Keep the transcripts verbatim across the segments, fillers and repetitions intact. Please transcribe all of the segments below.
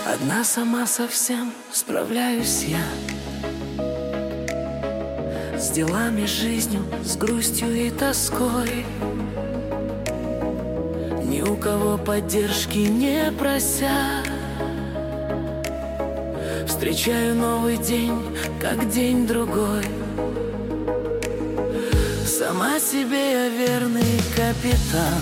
Одна сама совсем справляюсь я с делами, жизнью, с грустью и тоской. Ни у кого поддержки не прося, встречаю новый день, как день другой. Сама себе я верный капитан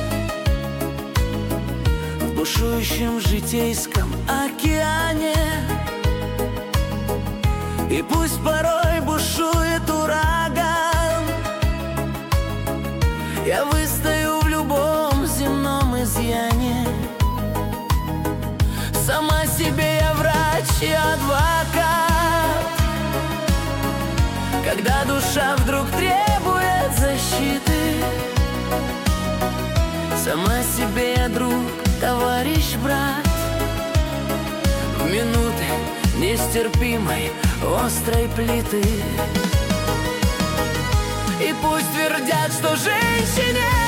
в бушующем житейском океане. И пусть порой бушует ураган, я выстою в любом земном изъяне. Сама себе я врач и адвокат, когда душа вдруг требует защиты. Сама себе я друг, товарищ, брат в минуты нестерпимой острой плиты. И пусть твердят, что женщине